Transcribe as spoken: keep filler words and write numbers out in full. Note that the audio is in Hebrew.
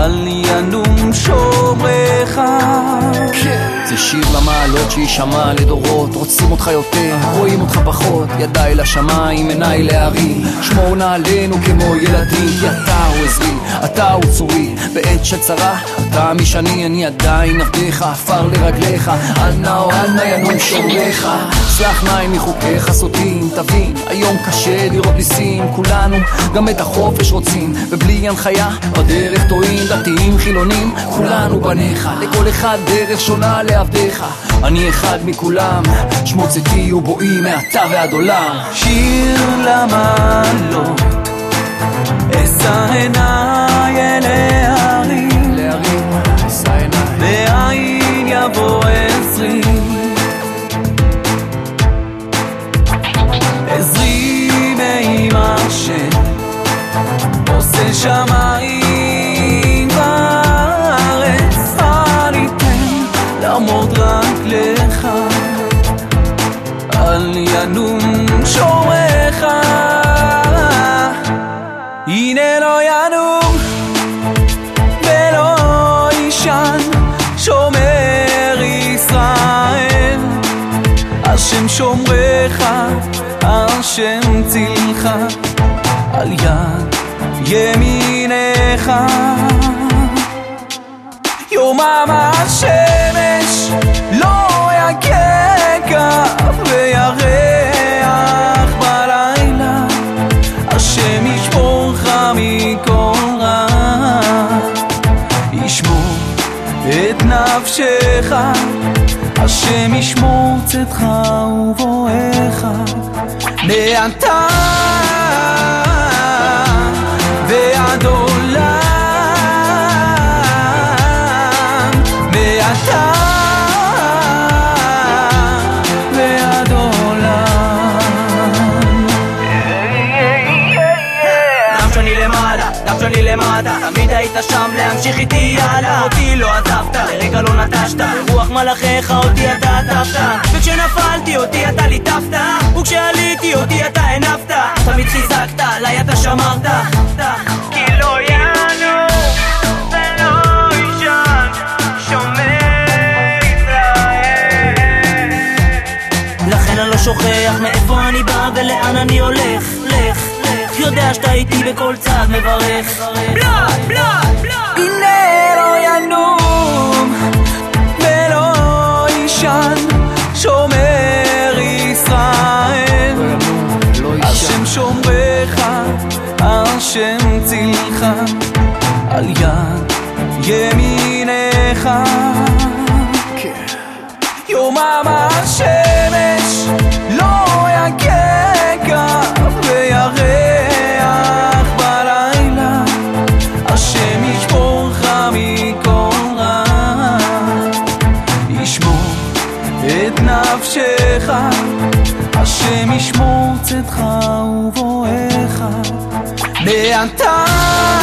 אל ינום שומרך. זה שיר למעלות שישמע לדורות, רוצים אותך יותר, רואים אותך פחות, ידיי לשמיים, עיניי להרים, שמור נא עלינו כמו ילדים, כי אתה הוא עזרי, אתה הוא צורי, בעת של צרה אתה משני, אני עדיין עבדיך, עפר לרגליך, אל נא או אל נא ינום שומרך. סלח נא אם מחוקיך סוטים, תבין, היום קשה לראות ניסים, כולנו גם את החופש רוצים, ובלי הנחיה בדרך טועים, דתיים חילונים, כולנו בניך, לכל אחד דרך שונה לעבדיך, אני אחד מכולם, שמוצתי ובואי מעתה ועד עולם. שיר למעלות, אשא עיניי אל ההרים, מאין יבוא עזרי, עזרי מעם השם עושה שמיים וארץ, אני אתן לעמוד רק לך, אל ינום שומרך. הנה לא ינום ולא יישן שומר ישראל, השם שומרך, השם צילך, על יד ימינך. יומם השמש לא יככה וירח בלילה, השם ישמורך מכל רע, ישמור את נפשך, השם ישמור צאתך ובואך, מעתה ועד עולם, מעתה ועד עולם. גם שאני למעלה, גם שאני למטה, תמיד היית שם להמשיך איתי הלאה, אותי לא עזבת, לרגע לא נטשת, רוח מלאכיך אותי אתה עטפת, וכשנפלתי אותי אתה ליטפת, וכשעליתי אותי אתה הנפת, תמיד חיזקת, עליי אתה שמרת, כי לא יענו ולא יישן שומר ישראל. לכן אני לא שוכח מאיפה אני בא ולאן אני הולך, לך, לך, יודע שאתה איתי בכל צעד מברך, בלה, בלה, בלה. הנה לא ינום ולא יישן שומר ישראל, השם שומרך, השם צילך, על יד ימינך. יומם השמש לא יככה וירח בלילה, השם ישמורך מכל רע, ישמור את נפשך, השם ישמור צאתך ובואך, מעתה